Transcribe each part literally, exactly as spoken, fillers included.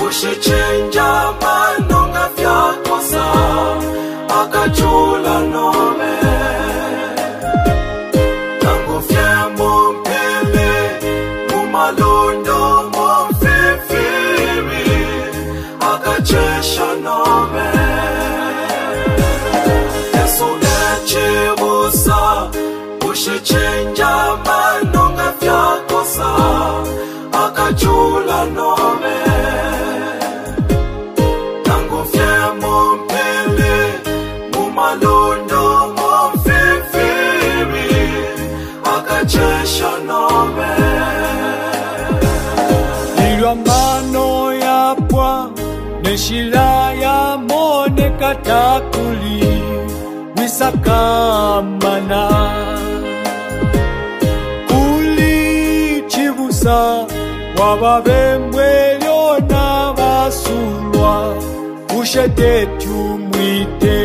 Ushichinja manonga vyakosa akachula nome Tangu fyemo mpele Mumalondo momfefiri akachesha nome Yesu nechibusa Ushichinja manonga vyakosa akachula nome Tangu fyemo mpele Mumalondo momfefiri akachesha nome Ilwa mano yapwa Neshila ya mone katakuli Wisakamana Kuli chibusa Wababemwe yona basulwa Ushete tumwite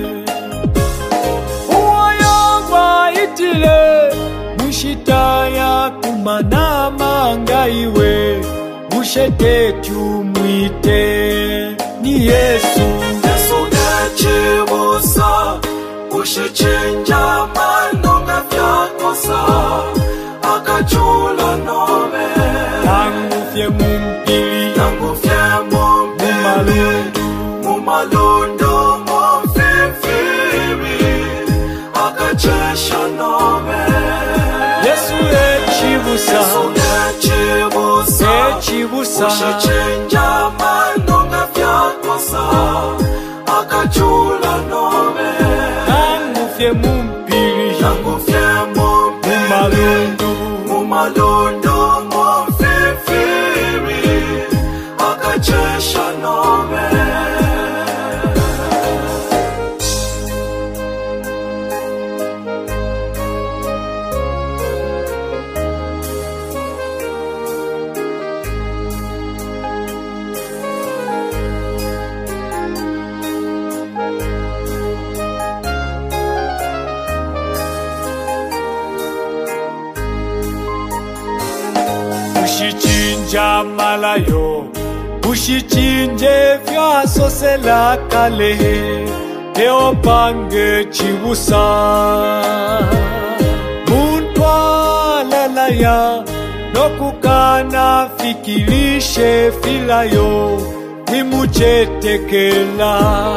Uwayagwa itile Mushitaya kumana mangaiwe Ushete tumwite Ni Yesu Yesu nechibusa Ushichinja manonga vyakosa Akachula nome Tangu fye mumpili Tangu fye mumpili Mumalondo momfefiri Akachesha nome Yesu echibusa Yesu echibusa Echibusa Ushichinja manonga vyakosa Akachula nome Tangu fye mumpili Tangu fye mumpili Mumalondo Mumalondo momfefiri akachesha nome Ushichinja malayo Ushichinje vyasosela kale Eo pange chibusa Muntwa lalaya Nokukana fikilishe filayo Wimuchetekela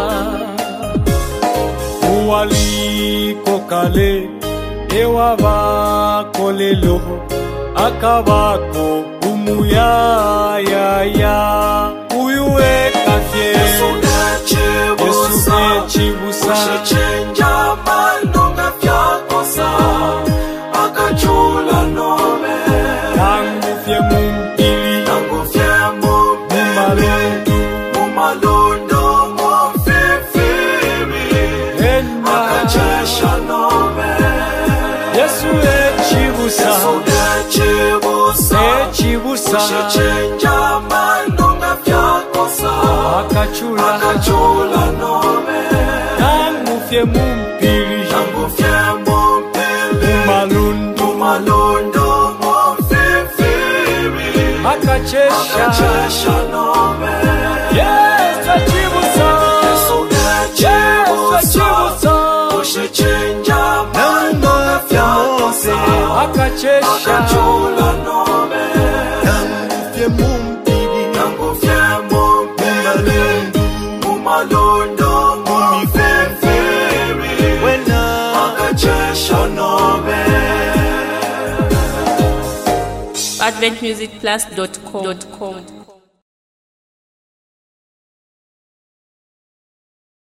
Uwaliko kale Ewa bako lelo Akabako umuya ya ya Uyuwe kafye Yesu nechibusa Ushichinja manonga vyakosa Akachula nome Tangu fye mumpili Tangu fye mumpili Mumalondo momfefiri Akachesha nome Yesu echibusa Yesu echibusa Echibusa Ushichinja manonga vyakosa Akachula Akachula nome Tangu fye mumpili Tangu fye mumpili Mumalondo Mumalondo momfefiri Akachesha Akachesha nome Yes, echibusa Yesu echibusa Ushichinja manonga vyakosa Akachesha Akachula nome Tangu fye mumpili Tangu fye mumpili Mumalondo momfefiri Akachesha nome advent music plus dot com